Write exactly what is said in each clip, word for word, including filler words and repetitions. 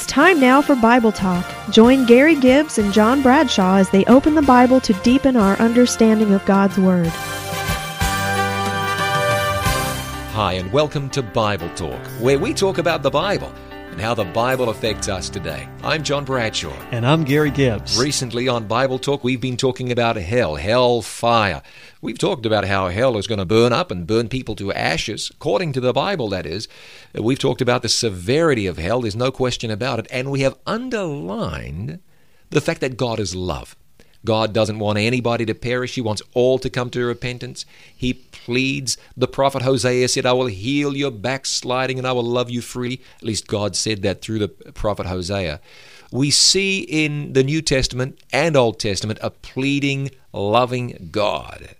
time now for Bible Talk. Join Gary Gibbs and John Bradshaw as they open the Bible to deepen our understanding of God's Word. Hi, and welcome to Bible Talk, where we talk about the Bible and how the Bible affects us today. I'm John Bradshaw. And I'm Gary Gibbs. Recently on Bible Talk, we've been talking about hell, hell fire. We've talked about how hell is going to burn up and burn people to ashes, according to the Bible, that is. We've talked about the severity of hell, there's no question about it, and we have underlined the fact that God is love. God doesn't want anybody to perish. He wants all to come to repentance. He pleads. The prophet Hosea said, I will heal your backsliding and I will love you freely. At least God said that through the prophet Hosea. We see in the New Testament and Old Testament a pleading, loving God.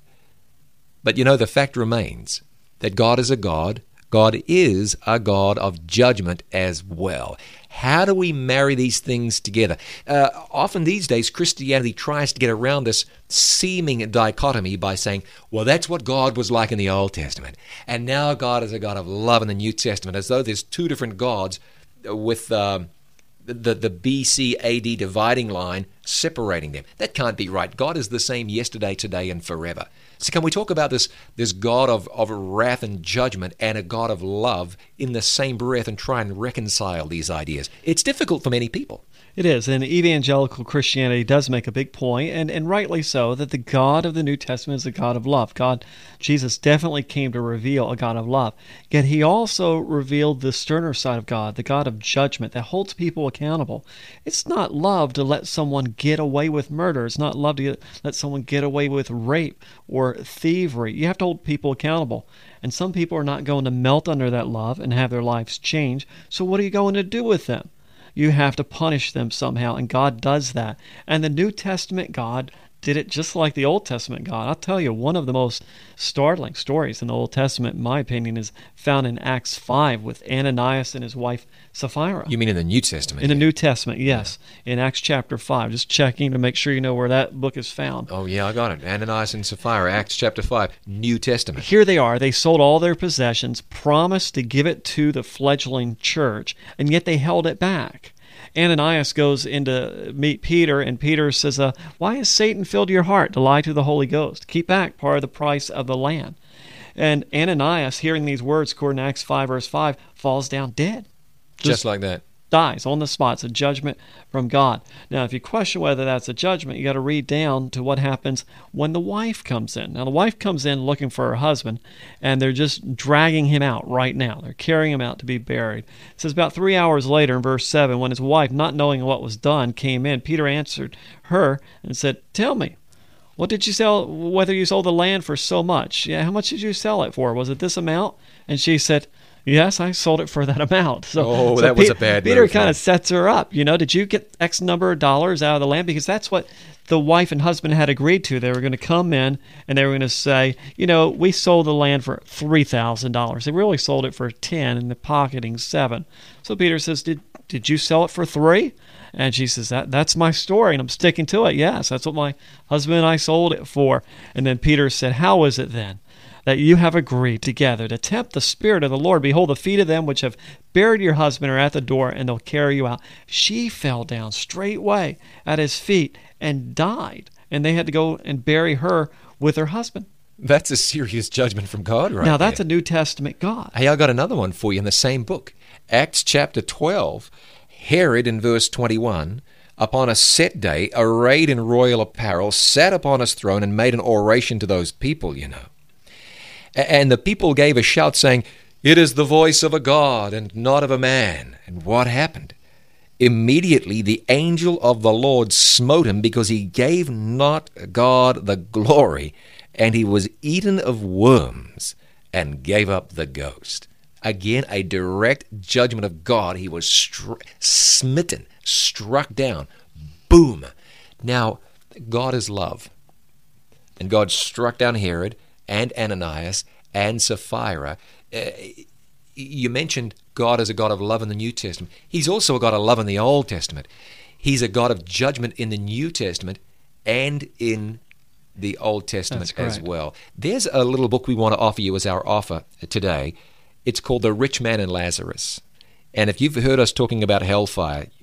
But you know, the fact remains that God is a God. God is a God of judgment as well. How do we marry these things together? Uh, often these days, Christianity tries to get around this seeming dichotomy by saying, well, that's what God was like in the Old Testament. And now God is a God of love in the New Testament, as though there's two different gods with uh, the, the B C A D dividing line separating them. That can't be right. God is the same yesterday, today, and forever. So can we talk about this, this God of, of wrath and judgment and a God of love in the same breath and try and reconcile these ideas? It's difficult for many people. It is, and evangelical Christianity does make a big point, and, and rightly so, that the God of the New Testament is a God of love. God, Jesus definitely came to reveal a God of love. Yet he also revealed the sterner side of God, the God of judgment that holds people accountable. It's not love to let someone get away with murder. It's not love to get, let someone get away with rape or thievery. You have to hold people accountable. And some people are not going to melt under that love and have their lives change. So what are you going to do with them? You have to punish them somehow, and God does that. And the New Testament God did it just like the Old Testament God. I'll tell you, one of the most startling stories in the Old Testament, in my opinion, is found in Acts five with Ananias and his wife Sapphira. You mean in the New Testament? In the New Testament, yes. Yeah. In Acts chapter five. Just checking to make sure you know where that book is found. Oh, yeah, I got it. Ananias and Sapphira, Acts chapter five, New Testament. Here they are. They sold all their possessions, promised to give it to the fledgling church, and yet they held it back. Ananias goes in to meet Peter, and Peter says, uh, why has Satan filled your heart to lie to the Holy Ghost? Keep back part of the price of the land. And Ananias, hearing these words, according to Acts five, verse five, falls down dead. Just, Just like that. Dies on the spot. It's a judgment from God. Now, if you question whether that's a judgment, you got to read down to what happens when the wife comes in. Now, the wife comes in looking for her husband, and they're just dragging him out right now. They're carrying him out to be buried. It says about three hours later in verse seven, when his wife, not knowing what was done, came in, Peter answered her and said, tell me, what did you sell, whether you sold the land for so much? Yeah, how much did you sell it for? Was it this amount? And she said, yes, I sold it for that amount. So, oh, so that Pe- was a bad Peter move, kind man. of sets her up. You know, did you get X number of dollars out of the land? Because that's what the wife and husband had agreed to. They were going to come in and they were going to say, you know, we sold the land for three thousand dollars. They really sold it for ten and the pocketing seven. So Peter says, did did you sell it for three? And she says, that that's my story, and I'm sticking to it. Yes, that's what my husband and I sold it for. And then Peter said, how is it then that you have agreed together to tempt the Spirit of the Lord? Behold, the feet of them which have buried your husband are at the door, and they'll carry you out. She fell down straightway at his feet and died, and they had to go and bury her with her husband. That's a serious judgment from God right Now, that's there. a New Testament God. Hey, I got another one for you in the same book. Acts chapter twelve, Herod in verse twenty-one, upon a set day, arrayed in royal apparel, sat upon his throne and made an oration to those people, you know. And the people gave a shout saying, it is the voice of a God and not of a man. And what happened? Immediately the angel of the Lord smote him because he gave not God the glory, and he was eaten of worms and gave up the ghost. Again, a direct judgment of God. He was str- smitten, struck down. Boom. Now, God is love. And God struck down Herod and Ananias and Sapphira. Uh, you mentioned God as a God of love in the New Testament. He's also a God of love in the Old Testament. He's a God of judgment in the New Testament and in the Old Testament as well. There's a little book we want to offer you as our offer today. It's called The Rich Man and Lazarus. And if you've heard us talking about hellfire,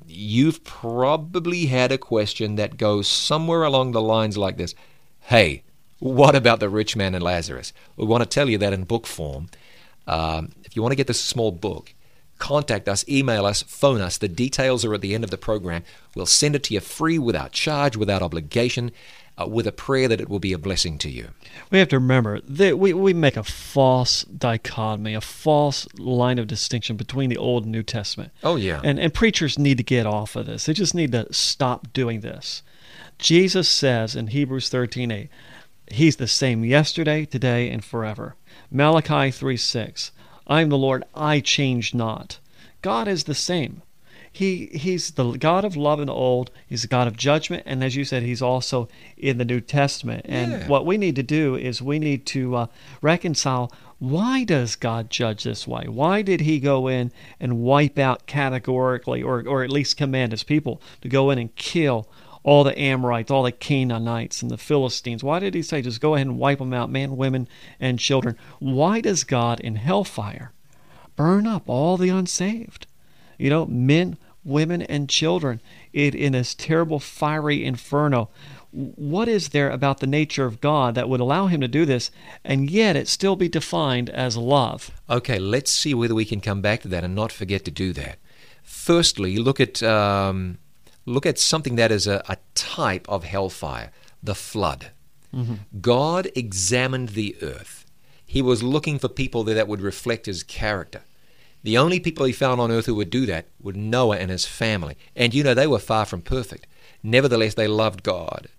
you've probably had a question that goes somewhere along the lines like this. Hey, what about the rich man and Lazarus? We want to tell you that in book form. Um, if you want to get this small book, contact us, email us, phone us. The details are at the end of the program. We'll send it to you free, without charge, without obligation, uh, with a prayer that it will be a blessing to you. We have to remember that we, we make a false dichotomy, a false line of distinction between the Old and New Testament. Oh, yeah. And, and preachers need to get off of this. They just need to stop doing this. Jesus says in Hebrews thirteen eight, He's the same yesterday, today, and forever. Malachi three six, I am the Lord, I change not. God is the same. He He's the God of love in the Old. He's the God of judgment. And as you said, He's also in the New Testament. And Yeah. what we need to do is we need to uh, reconcile, why does God judge this way? Why did He go in and wipe out categorically, or, or at least command His people to go in and kill all the Amorites, all the Canaanites, and the Philistines? Why did He say just go ahead and wipe them out, men, women, and children? Why does God in hellfire burn up all the unsaved? You know, men, women, and children in, in this terrible fiery inferno. What is there about the nature of God that would allow Him to do this, and yet it still be defined as love? Okay, let's see whether we can come back to that and not forget to do that. Firstly, look at um, look at something that is a, a type of hellfire, the flood. Mm-hmm. God examined the earth. He was looking for people there that would reflect His character. The only people He found on earth who would do that were Noah and his family. And you know, they were far from perfect. Nevertheless, they loved God.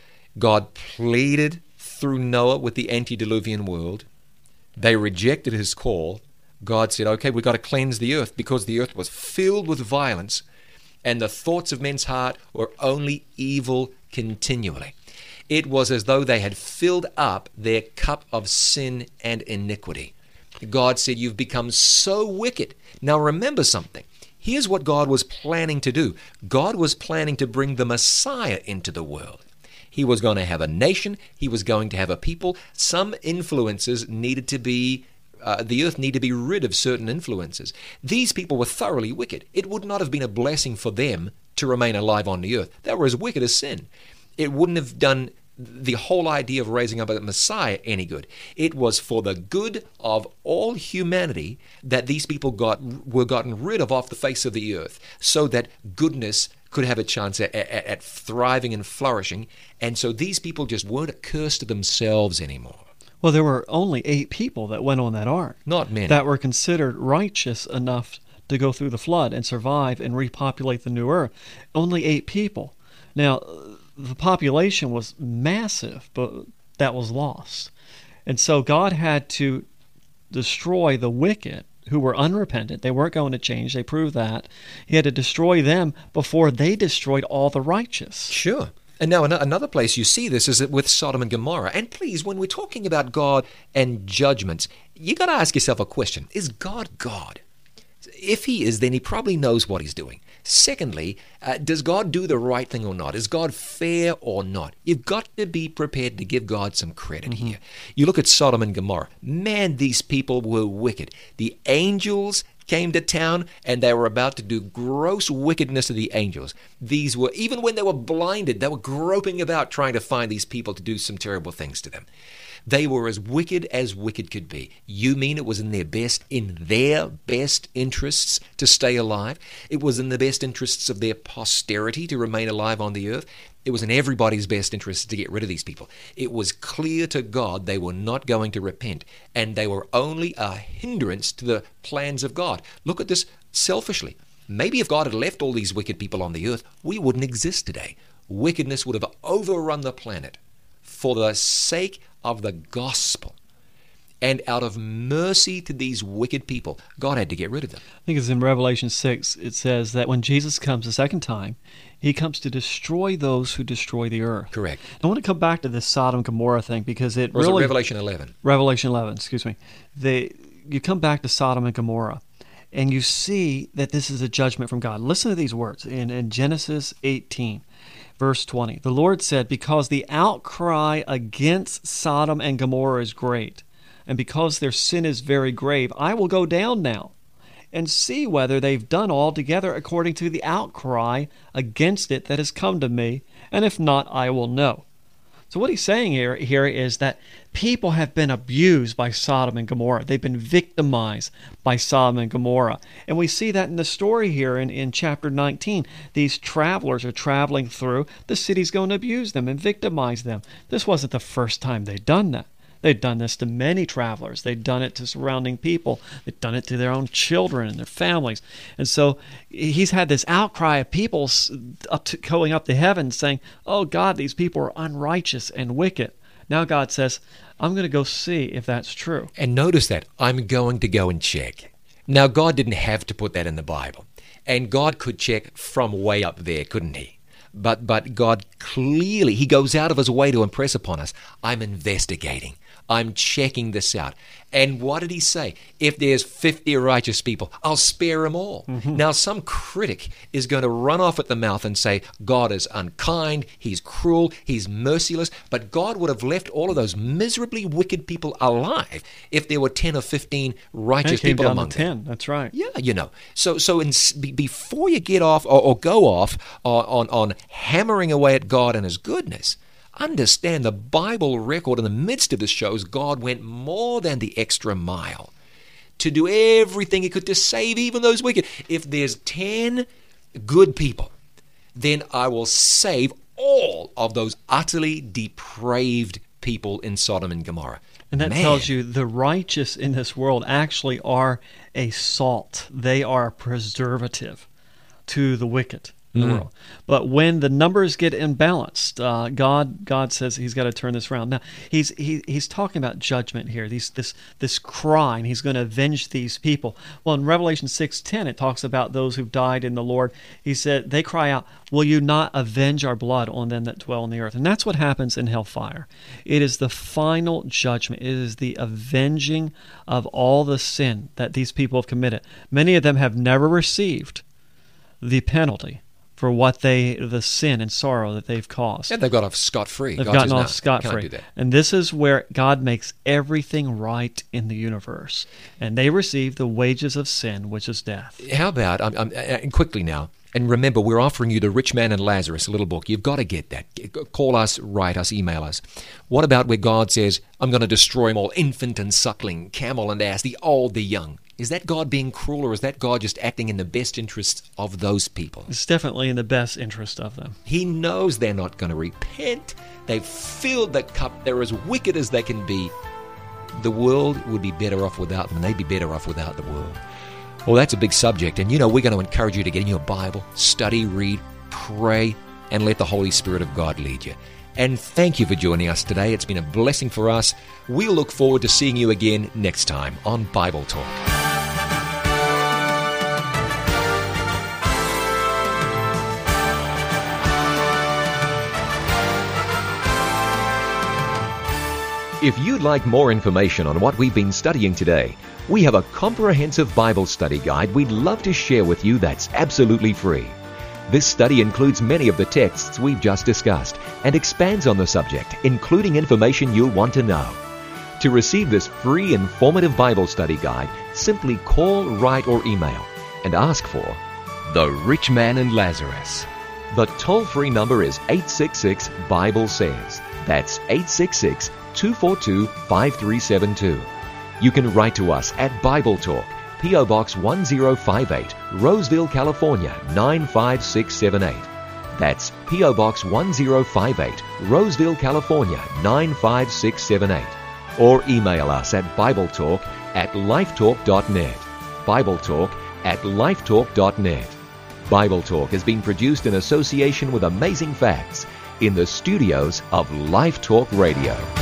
God pleaded through Noah with the antediluvian world. They rejected His call. God said, okay, we've got to cleanse the earth, because the earth was filled with violence, and the thoughts of men's heart were only evil continually. It was as though they had filled up their cup of sin and iniquity. God said, you've become so wicked. Now remember something. Here's what God was planning to do. God was planning to bring the Messiah into the world. He was going to have a nation. He was going to have a people. Some influences needed to be, uh, the earth needed to be rid of certain influences. These people were thoroughly wicked. It would not have been a blessing for them to remain alive on the earth. They were as wicked as sin. It wouldn't have done the whole idea of raising up a Messiah any good. It was for the good of all humanity that these people got were gotten rid of off the face of the earth, so that goodness could have a chance at, at, at thriving and flourishing. And so these people just weren't a curse to themselves anymore. Well, there were only eight people that went on that ark. Not many. That were considered righteous enough to go through the flood and survive and repopulate the new earth. Only eight people. Now, the population was massive, but that was lost. And so God had to destroy the wicked who were unrepentant. They weren't going to change. They proved that. He had to destroy them before they destroyed all the righteous. Sure. And now an- another place you see this is with Sodom and Gomorrah. And please, when we're talking about God and judgments, you got to ask yourself a question. Is God God? If He is, then He probably knows what He's doing. Secondly, uh, does God do the right thing or not? Is God fair or not? You've got to be prepared to give God some credit mm-hmm. here. You look at Sodom and Gomorrah. Man, these people were wicked. The angels came to town, and they were about to do gross wickedness to the angels. These were, even when they were blinded, they were groping about trying to find these people to do some terrible things to them. They were as wicked as wicked could be. You mean it was in their best, in their best interests to stay alive? It was in the best interests of their posterity to remain alive on the earth? It was in everybody's best interest to get rid of these people. It was clear to God they were not going to repent, and they were only a hindrance to the plans of God. Look at this selfishly. Maybe if God had left all these wicked people on the earth, we wouldn't exist today. Wickedness would have overrun the planet. For the sake of the gospel and out of mercy to these wicked people, God had to get rid of them. I think it's in Revelation six, it says that when Jesus comes the second time, He comes to destroy those who destroy the earth. Correct. I want to come back to this Sodom and Gomorrah thing, because it or was really... it Revelation eleven? Revelation eleven, excuse me. They, you come back to Sodom and Gomorrah, and you see that this is a judgment from God. Listen to these words in, in Genesis eighteen. Verse twenty, the Lord said, because the outcry against Sodom and Gomorrah is great, and because their sin is very grave, I will go down now and see whether they've done altogether according to the outcry against it that has come to me, and if not, I will know. So what he's saying here, here is that people have been abused by Sodom and Gomorrah. They've been victimized by Sodom and Gomorrah. And we see that in the story here in, in chapter nineteen. These travelers are traveling through. The city's going to abuse them and victimize them. This wasn't the first time they'd done that. They'd done this to many travelers. They'd done it to surrounding people. They'd done it to their own children and their families. And so he's had this outcry of people up to, going up to heaven saying, oh, God, these people are unrighteous and wicked. Now God says, I'm going to go see if that's true. And notice that, I'm going to go and check. Now, God didn't have to put that in the Bible. And God could check from way up there, couldn't he? But but God clearly, he goes out of his way to impress upon us, I'm investigating. I'm checking this out. And what did he say? If there's fifty righteous people, I'll spare them all. Mm-hmm. Now, some critic is going to run off at the mouth and say, God is unkind, he's cruel, he's merciless. But God would have left all of those miserably wicked people alive if there were ten or fifteen righteous people among them. ten, that's right. Yeah, you know. So so in, before you get off or, or go off on, on, on hammering away at God and his goodness, understand the Bible record in the midst of this shows God went more than the extra mile to do everything he could to save even those wicked. If there's ten good people, then I will save all of those utterly depraved people in Sodom and Gomorrah. And that Man. tells you the righteous in this world actually are a salt. They are a preservative to the wicked in the Mm. world. But when the numbers get imbalanced, uh, God God says he's got to turn this around. Now, he's he, he's talking about judgment here, these, this this crime. He's going to avenge these people. Well, in Revelation six ten, it talks about those who've died in the Lord. He said, they cry out, will you not avenge our blood on them that dwell on the earth? And that's what happens in hellfire. It is the final judgment. It is the avenging of all the sin that these people have committed. Many of them have never received the penalty for what they, the sin and sorrow that they've caused. And they've got off scot-free. They've God gotten says, off no, scot-free. can't do that. And this is where God makes everything right in the universe. And they receive the wages of sin, which is death. How about, um, um, uh, quickly now, and remember, we're offering you The Rich Man and Lazarus, a little book. You've got to get that. Call us, write us, email us. What about where God says, I'm going to destroy them all, infant and suckling, camel and ass, the old, the young? Is that God being cruel, or is that God just acting in the best interests of those people? It's definitely in the best interest of them. He knows they're not going to repent. They've filled the cup. They're as wicked as they can be. The world would be better off without them, and they'd be better off without the world. Well, that's a big subject, and you know we're going to encourage you to get in your Bible, study, read, pray, and let the Holy Spirit of God lead you. And thank you for joining us today. It's been a blessing for us. We'll look forward to seeing you again next time on Bible Talk. If you'd like more information on what we've been studying today, we have a comprehensive Bible study guide we'd love to share with you that's absolutely free. This study includes many of the texts we've just discussed and expands on the subject, including information you'll want to know. To receive this free, informative Bible study guide, simply call, write, or email and ask for The Rich Man and Lazarus. The toll-free number is eight six six, Bible says. That's eight six six, two four two, five three seven two. You can write to us at Bible Talk, P O Box one zero five eight, Roseville, California nine five six seven eight. That's P O Box one zero five eight, Roseville, California nine five six seven eight. Or email us at BibleTalk at lifetalk dot net. BibleTalk at lifetalk dot net. Bible Talk has been produced in association with Amazing Facts in the studios of Life Talk Radio.